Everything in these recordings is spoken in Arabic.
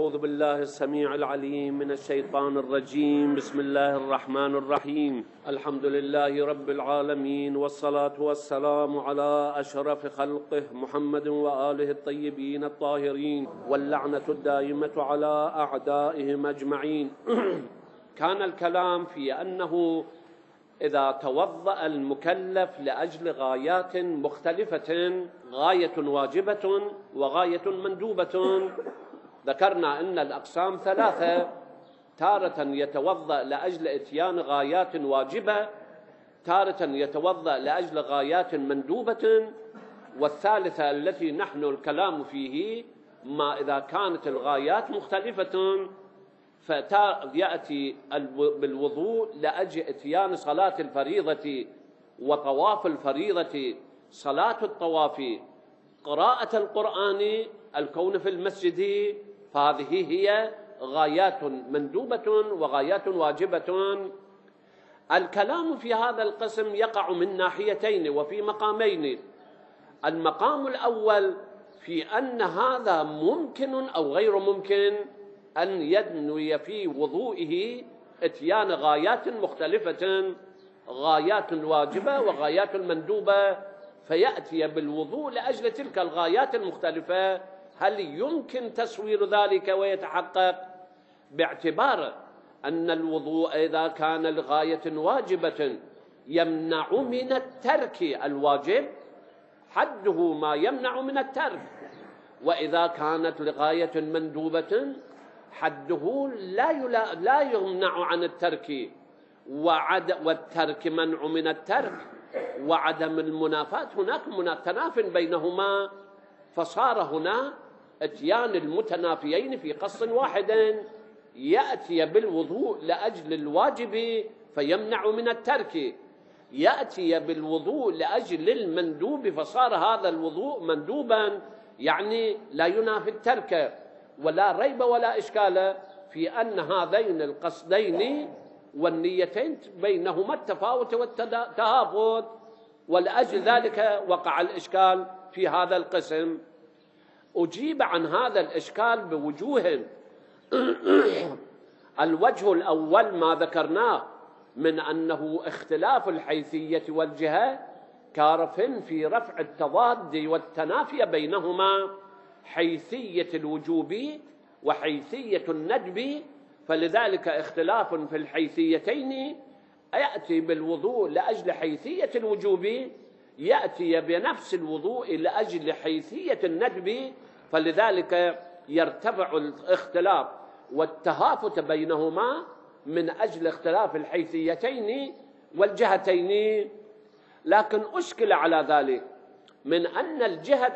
أعوذ بالله السميع العليم من الشيطان الرجيم. بسم الله الرحمن الرحيم. الحمد لله رب العالمين، والصلاة والسلام على أشرف خلقه محمد وآله الطيبين الطاهرين، واللعنة الدائمة على أعدائهم أجمعين. كان الكلام في أنه إذا توضأ المكلف لأجل غايات مختلفة، غاية واجبة وغاية مندوبة، ذكرنا أن الأقسام ثلاثة: تارة يتوضأ لأجل إتيان غايات واجبة، تارة يتوضأ لأجل غايات مندوبة، والثالثة التي نحن الكلام فيه ما إذا كانت الغايات مختلفة، فيأتي بالوضوء لأجل إتيان صلاة الفريضة وطواف الفريضة، صلاة الطواف، قراءة القرآن، الكون في المسجد، فهذه هي غايات مندوبة وغايات واجبة. الكلام في هذا القسم يقع من ناحيتين وفي مقامين. المقام الأول في أن هذا ممكن أو غير ممكن أن ينوي في وضوئه إتيان غايات مختلفة، غايات واجبة وغايات مندوبة، فيأتي بالوضوء لأجل تلك الغايات المختلفة. هل يمكن تصوير ذلك ويتحقق؟ باعتبار أن الوضوء إذا كان لغاية واجبة يمنع من الترك الواجب، حده ما يمنع من الترك، وإذا كانت لغاية مندوبة حده لا يمنع عن الترك، والترك منع من الترك وعدم المنافاة، هناك تناف بينهما، فصار هنا اتيان المتنافيين في قص واحد: يأتي بالوضوء لأجل الواجب فيمنع من الترك، يأتي بالوضوء لأجل المندوب فصار هذا الوضوء مندوبا، يعني لا ينافي الترك. ولا ريب ولا إشكال في أن هذين القصدين والنيتين بينهما التفاوت والتهافت، ولأجل ذلك وقع الإشكال في هذا القسم. أجيب عن هذا الإشكال بوجوه. الوجه الأول ما ذكرناه من أنه اختلاف الحيثية والجهة كارف في رفع التضاد والتنافي بينهما، حيثية الوجوب وحيثية الندب، فلذلك اختلاف في الحيثيتين. يأتي بالوضوء لأجل حيثية الوجوب، يأتي بنفس الوضوء لأجل حيثية الندب، فلذلك يرتفع الاختلاف والتهافت بينهما من أجل اختلاف الحيثيتين والجهتين. لكن أشكل على ذلك من أن الجهة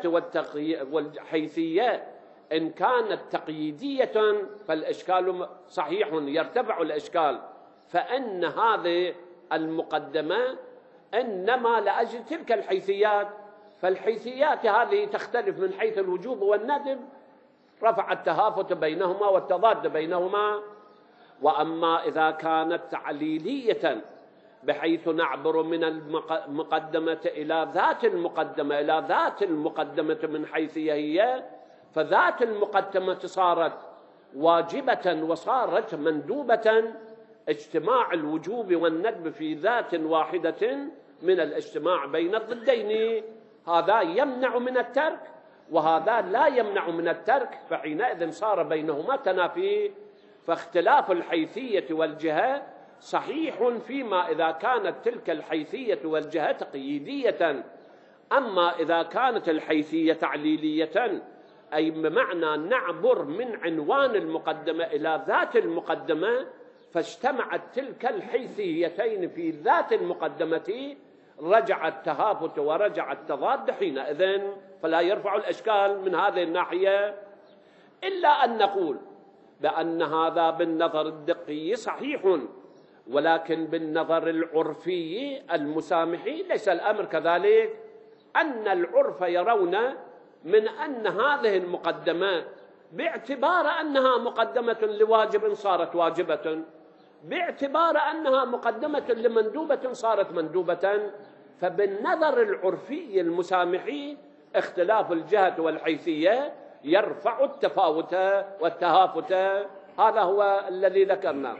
والحيثية إن كانت تقييدية فالإشكال صحيح، يرتفع الإشكال، فإن هذه المقدمة إنما لأجل تلك الحيثيات، فالحيثيات هذه تختلف من حيث الوجوب والندب، رفع التهافت بينهما والتضاد بينهما. وأما إذا كانت تعليلية بحيث نعبر من المقدمة إلى ذات المقدمة، إلى ذات المقدمة من حيث هي، فذات المقدمة صارت واجبة وصارت مندوبة، اجتماع الوجوب والندب في ذات واحدة من الاجتماع بين الضدين، هذا يمنع من الترك وهذا لا يمنع من الترك، فحينئذ صار بينهما تنافي. فاختلاف الحيثية والجهة صحيح فيما إذا كانت تلك الحيثية والجهة تقييدية، أما إذا كانت الحيثية تعليلية، أي بمعنى نعبر من عنوان المقدمة إلى ذات المقدمة، فاجتمعت تلك الحيثيتين في ذات المقدمة، رجع التهافت ورجع التضاد حينئذ، فلا يرفع الإشكال من هذه الناحية. إلا أن نقول بأن هذا بالنظر الدقي صحيح، ولكن بالنظر العرفي المسامحي ليس الأمر كذلك. أن العرف يرون من أن هذه المقدمة باعتبار أنها مقدمة لواجب صارت واجبة، باعتبار أنها مقدمة لمندوبة صارت مندوبة، فبالنظر العرفي المسامحي اختلاف الجهة والحيثية يرفع التفاوت والتهافت. هذا هو الذي ذكرناه.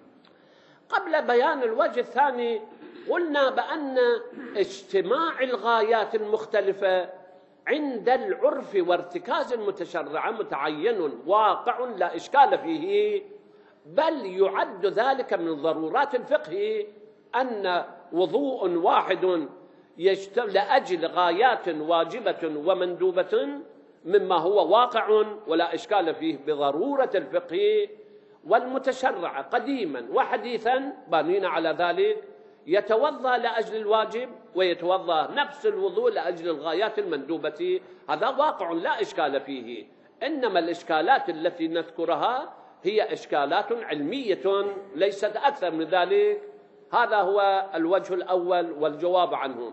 قبل بيان الوجه الثاني قلنا بأن اجتماع الغايات المختلفة عند العرف وارتكاز المتشرع متعين واقع لا إشكال فيه، بل يعد ذلك من ضرورات الفقه أن وضوء واحد لأجل غايات واجبة ومندوبة مما هو واقع ولا إشكال فيه بضرورة الفقه. والمتشرع قديما وحديثا بانين على ذلك يتوضأ لأجل الواجب ويتوضأ نفس الوضوء لأجل الغايات المندوبة، هذا واقع لا إشكال فيه. إنما الإشكالات التي نذكرها هي إشكالات علمية ليست أكثر من ذلك. هذا هو الوجه الأول والجواب عنه.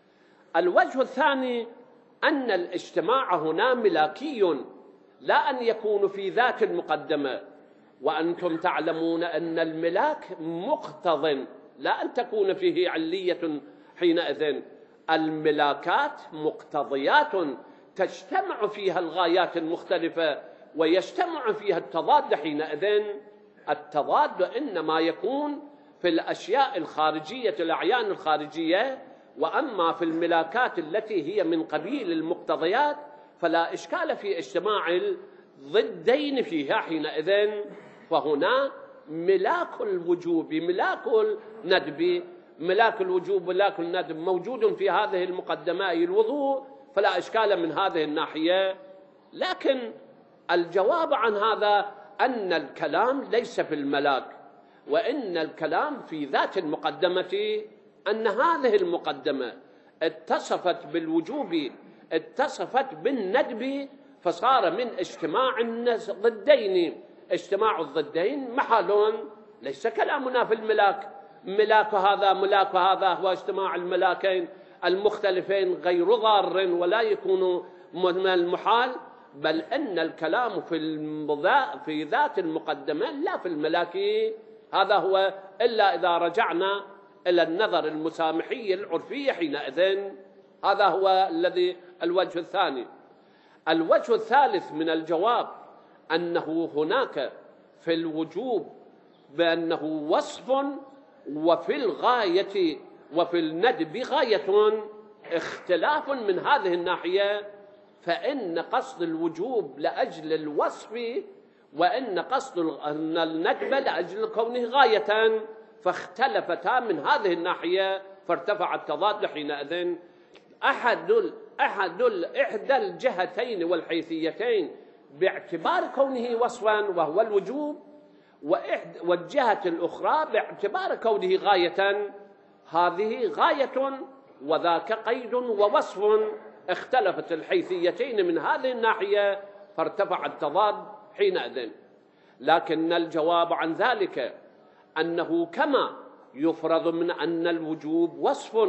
الوجه الثاني أن الاجتماع هنا ملاكي لا أن يكون في ذات المقدمة، وأنتم تعلمون أن الملاك مقتضٍ لا أن تكون فيه علية حينئذ. الملاكات مقتضيات تجتمع فيها الغايات المختلفة ويجتمع فيها التضاد حينئذ. التضاد إنما يكون في الأشياء الخارجية الأعيان الخارجية، وأما في الملاكات التي هي من قبيل المقتضيات فلا إشكال في اجتماع الضدين فيها حينئذ. فهنا ملاك الوجوب ملاك الندب، ملاك الوجوب ملاك الندب موجود في هذه المقدمة أي الوضوء، فلا إشكال من هذه الناحية. لكن الجواب عن هذا أن الكلام ليس في الملاك، وإن الكلام في ذات المقدمة، أن هذه المقدمة اتصفت بالوجوب اتصفت بالندب، فصار من اجتماع الضدين اجتماع الضدين محال. ليس كلامنا في الملاك، ملاك هذا ملاك هذا هو اجتماع الملاكين المختلفين غير ضار ولا يكون من المحال، بل أن الكلام في ذات المقدمة لا في الملاك. هذا هو إلا إذا رجعنا إلى النظر المسامحي العرفي حينئذ. هذا هو الذي الوجه الثاني. الوجه الثالث من الجواب أنه هناك في الوجوب بأنه وصف، وفي الغاية وفي الندب غاية، اختلاف من هذه الناحية. فإن قصد الوجوب لأجل الوصف، وإن قصد الندب لأجل كونه غاية، فاختلفتا من هذه الناحية فارتفع التضاد حينئذ. إحدى الجهتين والحيثيتين باعتبار كونه وصفا وهو الوجوب، والجهة الأخرى باعتبار كونه غاية، هذه غاية وذاك قيد ووصف، اختلفت الحيثيتين من هذه الناحية فارتفع التضاد حينئذ. لكن الجواب عن ذلك أنه كما يفرض من أن الوجوب وصف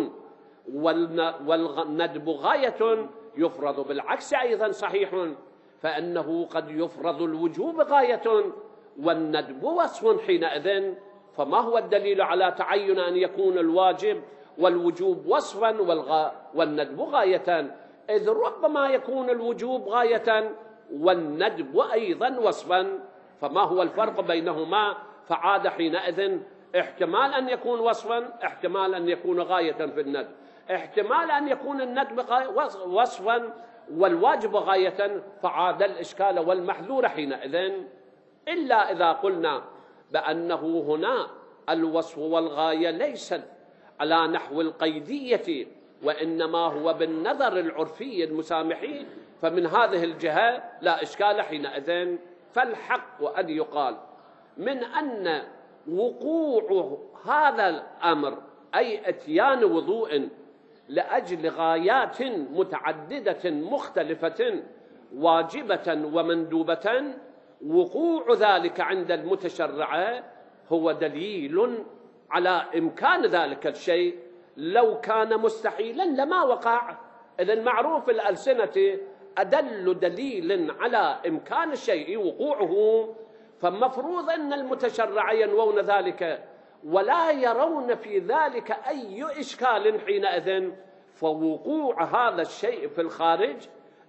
والندب غاية، يفرض بالعكس أيضا صحيح، فإنه قد يفرض الوجوب غاية والندب وصف حينئذ. فما هو الدليل على تعين أن يكون الواجب والوجوب وصفا والندب غاية؟ إذ ربما يكون الوجوب غاية والندب أيضا وصفا، فما هو الفرق بينهما؟ فعاد حينئذ احتمال أن يكون وصفا، احتمال أن يكون غاية في الندب، احتمال أن يكون الندب وصفا والواجب غاية، فعاد الإشكال والمحذور حينئذ. إلا إذا قلنا بأنه هنا الوصف والغاية ليست على نحو القيدية، وإنما هو بالنظر العرفي المسامحي، فمن هذه الجهة لا إشكال حينئذ. فالحق أن يقال من أن وقوع هذا الأمر أي إتيان وضوء لأجل غايات متعددة مختلفة واجبة ومندوبة، وقوع ذلك عند المتشرع هو دليل على إمكان ذلك الشيء. لو كان مستحيلا لما وقع. إذن معروف الألسنة أدل دليل على إمكان الشيء وقوعه، فمفروض أن المتشرع ينوون ذلك ولا يرون في ذلك أي إشكال حينئذ. فوقوع هذا الشيء في الخارج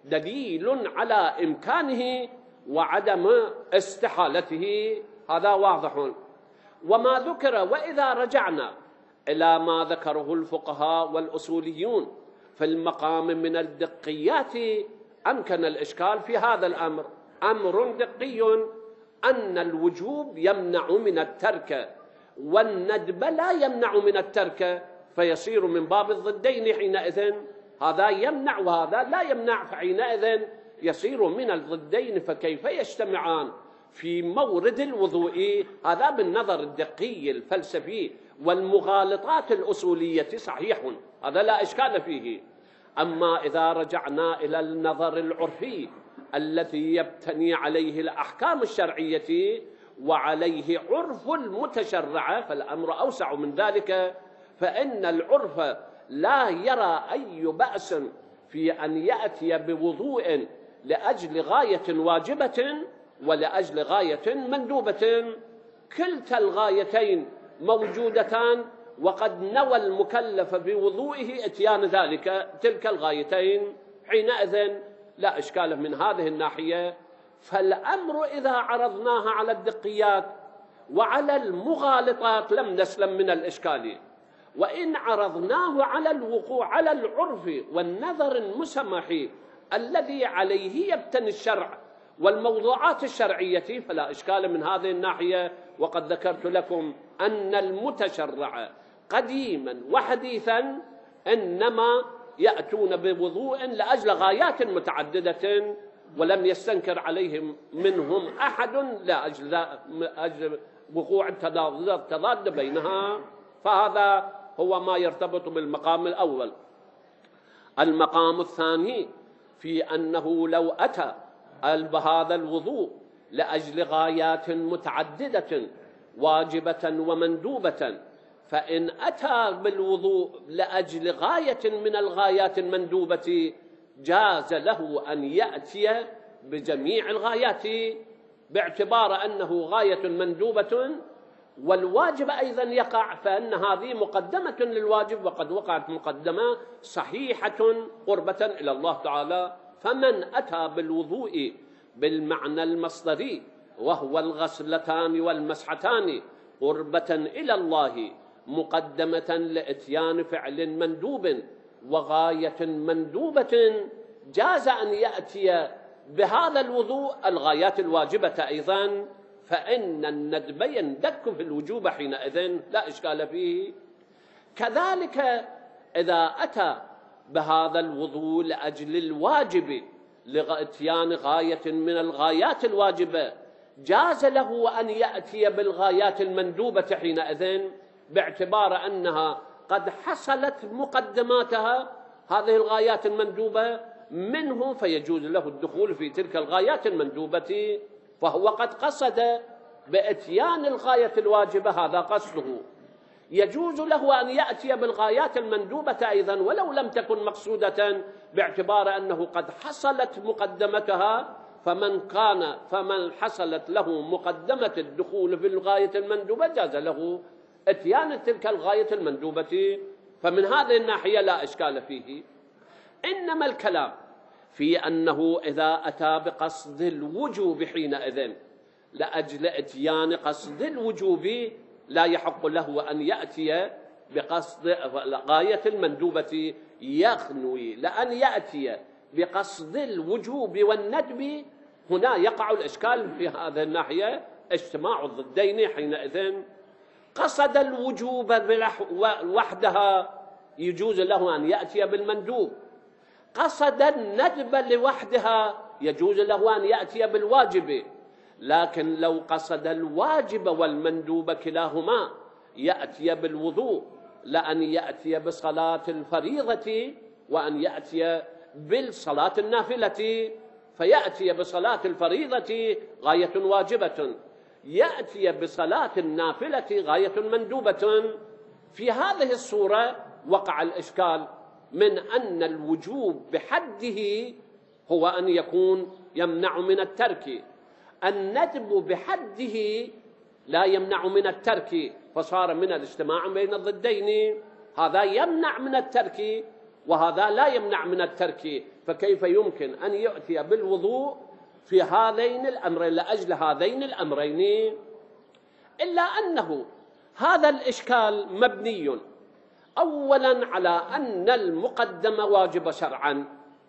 دليل على إمكانه وعدم استحالته، هذا واضح. وما ذكر، وإذا رجعنا إلى ما ذكره الفقهاء والأصوليون في المقام من الدقيات، أمكن الإشكال في هذا الأمر. أمر دقي أن الوجوب يمنع من الترك والندب لا يمنع من الترك، فيصير من باب الضدين حينئذ، هذا يمنع وهذا لا يمنع، فحينئذ يصير من الضدين، فكيف يجتمعان في مورد الوضوء؟ هذا بالنظر الدقي الفلسفي والمغالطات الأصولية صحيح، هذا لا إشكال فيه. أما إذا رجعنا إلى النظر العرفي الذي يبتني عليه الأحكام الشرعية وعليه عرف المتشرع، فالأمر أوسع من ذلك، فإن العرف لا يرى أي بأس في أن يأتي بوضوء لأجل غاية واجبة ولأجل غاية مندوبة، كلتا الغايتين موجودتان، وقد نوى المكلف بوضوئه اتيان تلك الغايتين، حينئذ لا إشكال من هذه الناحية. فالأمر إذا عرضناها على الدقيات وعلى المغالطات لم نسلم من الإشكال، وإن عرضناه على الوقوع على العرف والنظر المسمح الذي عليه يبتني الشرع والموضوعات الشرعية فلا إشكال من هذه الناحية. وقد ذكرت لكم أن المتشرع قديما وحديثا إنما يأتون بوضوء لأجل غايات متعددة، ولم يستنكر عليهم منهم أحد لأجل وقوع التضاد بينها. فهذا هو ما يرتبط بالمقام الأول. المقام الثاني في أنه لو أتى بهذا الوضوء لأجل غايات متعددة واجبة ومندوبة، فإن أتى بالوضوء لأجل غاية من الغايات المندوبة جاز له أن يأتي بجميع الغايات، باعتبار أنه غاية مندوبة والواجب أيضا يقع، فإن هذه مقدمة للواجب، وقد وقعت مقدمة صحيحة قربة إلى الله تعالى. فمن أتى بالوضوء بالمعنى المصدري وهو الغسلتان والمسحتان قربة إلى الله مقدمة لإتيان فعل مندوب وغاية مندوبة، جاز أن يأتي بهذا الوضوء الغايات الواجبة أيضا، فإن الندب يندك في الوجوب حينئذ لا إشكال فيه. كذلك إذا أتى بهذا الوضوء لأجل الواجب لإتيان غاية من الغايات الواجبة جاز له أن يأتي بالغايات المندوبة حينئذ، باعتبار أنها قد حصلت مقدماتها هذه الغايات المندوبة منه، فيجوز له الدخول في تلك الغايات المندوبة، فهو قد قصد بإتيان الغاية الواجبة، هذا قصده. يجوز له أن يأتي بالغايات المندوبة أيضا ولو لم تكن مقصودة، باعتبار أنه قد حصلت مقدمتها، فمن حصلت له مقدمة الدخول في الغاية المندوبة جاز له اتيان تلك الغاية المندوبة، فمن هذه الناحية لا إشكال فيه. إنما الكلام في أنه إذا أتى بقصد الوجوب حينئذ لأجل اتيان قصد الوجوب لا يحق له أن يأتي بقصد غاية المندوبة، يخنوي لأن يأتي بقصد الوجوب والندب، هنا يقع الإشكال في هذه الناحية، اجتماع الضدين حينئذ. قصد الوجوب وحدها يجوز له أن يأتي بالمندوب، قصد الندب لوحدها يجوز له أن يأتي بالواجب، لكن لو قصد الواجب والمندوب كلاهما يأتي بالوضوء، لأن يأتي بصلاة الفريضة وأن يأتي بالصلاة النافلة، فيأتي بصلاة الفريضة غاية واجبة، يأتي بصلاة النافلة غاية مندوبة. في هذه الصورة وقع الإشكال من أن الوجوب بحده هو أن يكون يمنع من الترك، الندب بحده لا يمنع من الترك، فصار من الاجتماع بين الضدين، هذا يمنع من الترك وهذا لا يمنع من الترك، فكيف يمكن أن يأتي بالوضوء في هذين الأمرين لأجل هذين الأمرين؟ إلا أنه هذا الإشكال مبني أولا على أن المقدمة واجبة شرعا،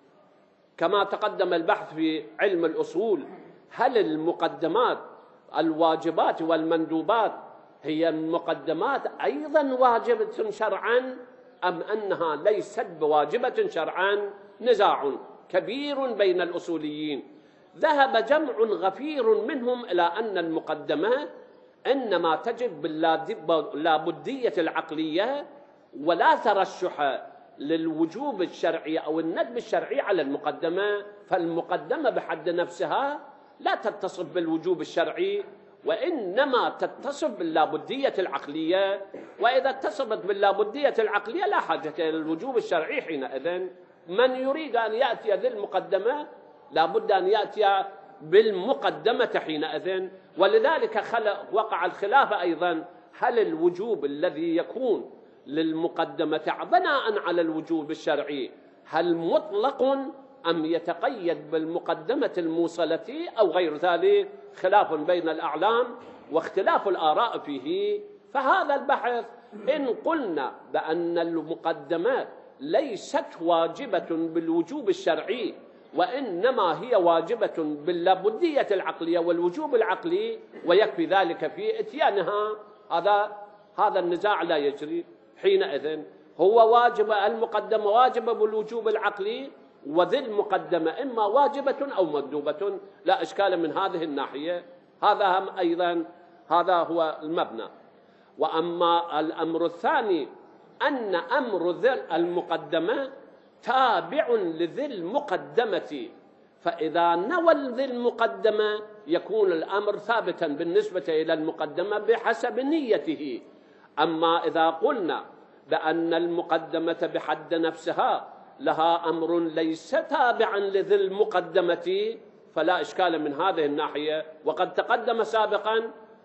كما تقدم البحث في علم الأصول، هل المقدمات الواجبات والمندوبات هي المقدمات أيضا واجبة شرعا أم أنها ليست بواجبة شرعا؟ نزاع كبير بين الأصوليين. ذهب جمع غفير منهم إلى أن المقدمة إنما تجب باللابدية العقلية ولا ترشح للوجوب الشرعي أو الندب الشرعي على المقدمة، فالمقدمة بحد نفسها لا تتصف بالوجوب الشرعي وإنما تتصف باللابدية العقلية، وإذا اتصفت باللابدية العقلية لا حاجة إلى الوجوب الشرعي حينئذ. من يريد أن يأتي للمقدمة لابد أن يأتي بالمقدمة حينئذ. ولذلك وقع الخلاف أيضا، هل الوجوب الذي يكون للمقدمة بناء على الوجوب الشرعي هل مطلق أم يتقيد بالمقدمة الموصلة أو غير ذلك؟ خلاف بين الأعلام واختلاف الآراء فيه. فهذا البحث إن قلنا بأن المقدمات ليست واجبة بالوجوب الشرعي وإنما هي واجبة باللابدية العقلية والوجوب العقلي ويكفي ذلك في إتيانها، هذا النزاع لا يجري. حينئذ هو واجب، المقدمة واجبة بالوجوب العقلي وذي المقدمة إما واجبة أو مندوبة، لا إشكال من هذه الناحية. هذا هم أيضا هذا هو المبنى. وأما الأمر الثاني أن أمر ذي المقدمة تابع لذي المقدمة، فإذا نوى ذي المقدمة يكون الأمر ثابتا بالنسبة إلى المقدمة بحسب نيته. أما إذا قلنا بأن المقدمة بحد نفسها لها أمر ليس تابعا لذي المقدمة فلا إشكال من هذه الناحية. وقد تقدم سابقا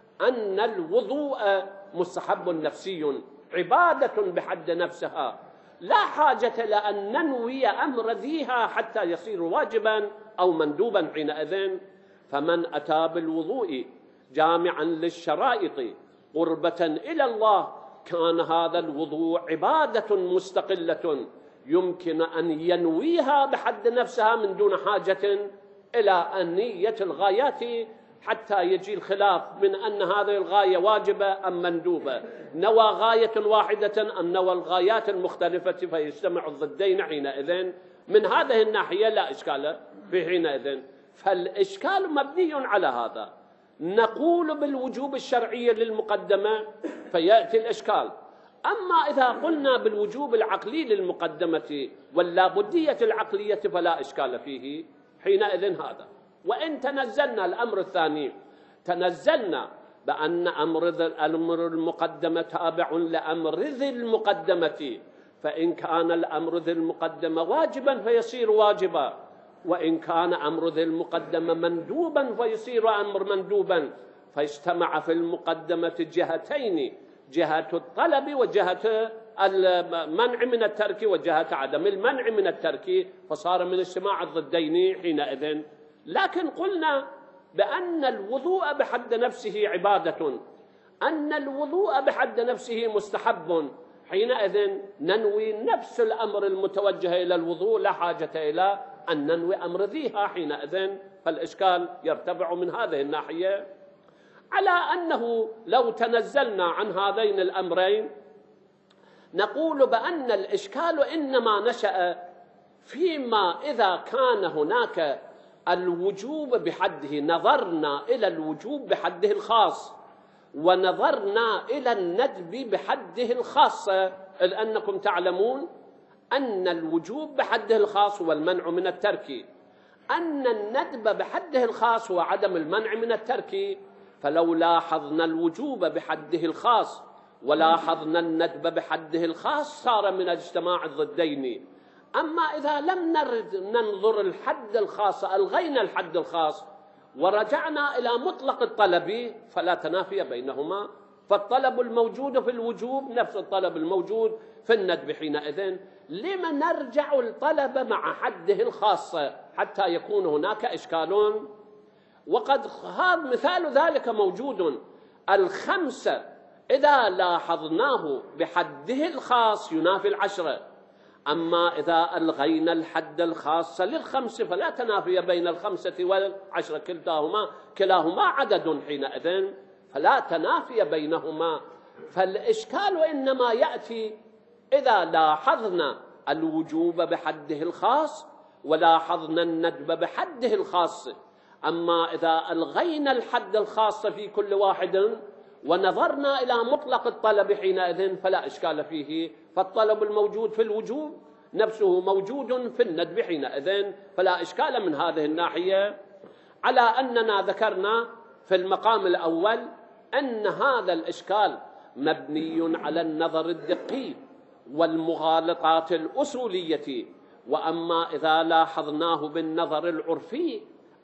أن الوضوء مستحب نفسي عبادة بحد نفسها، لا حاجة لأن ننوي أمر ذيها حتى يصير واجبا أو مندوبا حينئذ. فمن أتى بالوضوء جامعا للشرائط قربة إلى الله كان هذا الوضوء عبادة مستقلة يمكن أن ينويها بحد نفسها من دون حاجة إلى نية الغايات، حتى يجي الخلاف من أن هذه الغاية واجبة أم مندوبة، نوى غاية واحدة أم نوى الغايات المختلفة فيجتمع الضدين حينئذ. من هذه الناحية لا إشكال في حينئذ، فالإشكال مبني على هذا. نقول بالوجوب الشرعي للمقدمة فيأتي الإشكال. أما إذا قلنا بالوجوب العقلي للمقدمة واللابدية العقلية فلا إشكال فيه حينئذ هذا. وإن تنزلنا الأمر الثاني تنزلنا بأن أمر المقدمة تابع لأمر ذي المقدمة، فإن كان الأمر ذي المقدمة واجبا فيصير واجبا، وإن كان أمر ذي المقدمة مندوبا فيصير أمر مندوبا، فاجتمع في المقدمة جهتين، جهة الطلب وجهة المنع من الترك وجهة عدم المنع من الترك، فصار من اجتماع الضدين حينئذ. لكن قلنا بأن الوضوء بحد نفسه عبادة، أن الوضوء بحد نفسه مستحب، حينئذ ننوي نفس الأمر المتوجه إلى الوضوء، لا حاجة إلى أن ننوي أمر ذيها حينئذ. فالإشكال يرتفع من هذه الناحية، على أنه لو تنزلنا عن هذين الأمرين نقول بأن الإشكال إنما نشأ فيما إذا كان هناك الوجوب بحده، نظرنا إلى الوجوب بحده الخاص ونظرنا إلى الندب بحده الخاص، إذ أنكم تعلمون أن الوجوب بحده الخاص هو المنع من الترك، أن الندب بحده الخاص هو عدم المنع من الترك. فلو لاحظنا الوجوب بحده الخاص ولاحظنا الندب بحده الخاص صار من اجتماع الضدين. أما إذا لم نرد ننظر الحد الخاص، ألغينا الحد الخاص ورجعنا إلى مطلق الطلب فلا تنافي بينهما فالطلب الموجود في الوجوب نفس الطلب الموجود في الندب حينئذ. لما نرجع الطلب مع حده الخاص حتى يكون هناك إشكال؟ وقد هذا مثال ذلك موجود. الخمسة إذا لاحظناه بحده الخاص ينافي العشرة، أما إذا ألغينا الحد الخاص للخمس فلا تنافي بين الخمسة والعشرة، كلاهما عدد حينئذ فلا تنافي بينهما. فالإشكال إنما يأتي إذا لاحظنا الوجوب بحده الخاص ولاحظنا الندب بحده الخاص. أما إذا ألغينا الحد الخاص في كل واحد ونظرنا إلى مطلق الطلب حينئذ فلا إشكال فيه، فالطلب الموجود في الوجوب نفسه موجود في الندب حينئذ فلا إشكال من هذه الناحية. على أننا ذكرنا في المقام الأول أن هذا الإشكال مبني على النظر الدقي والمغالطات الأصولية، وأما إذا لاحظناه بالنظر العرفي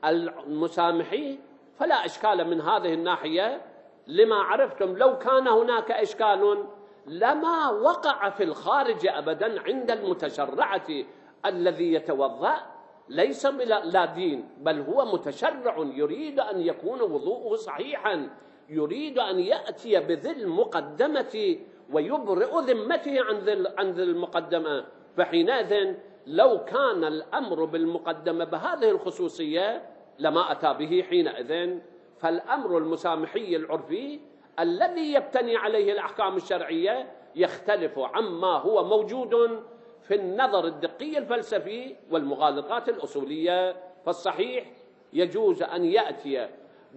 المسامحي فلا إشكال من هذه الناحية. لما عرفتم لو كان هناك إشكال لما وقع في الخارج أبدا عند المتشرعة الذي يتوضأ ليس لا دين، بل هو متشرع يريد أن يكون وضوءه صحيحا، يريد أن يأتي بذي المقدمة ويبرئ ذمته عن ذي المقدمة. فحينئذ لو كان الأمر بالمقدمة بهذه الخصوصية لما أتى به حينئذ. فالأمر المسامحي العرفي الذي يبتني عليه الأحكام الشرعية يختلف عما هو موجود في النظر الدقي الفلسفي والمغالطات الأصولية. فالصحيح يجوز أن يأتي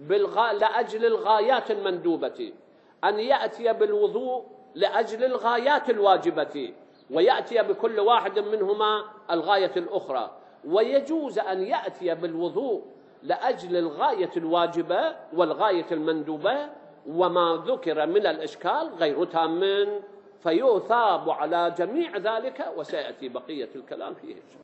لأجل الغايات المندوبة، أن يأتي بالوضوء لأجل الغايات الواجبة، ويأتي بكل واحد منهما الغاية الأخرى، ويجوز أن يأتي بالوضوء لأجل الغاية الواجبة والغاية المندوبة، وما ذكر من الإشكال غير تام، فيثاب على جميع ذلك، وسيأتي بقية الكلام فيه.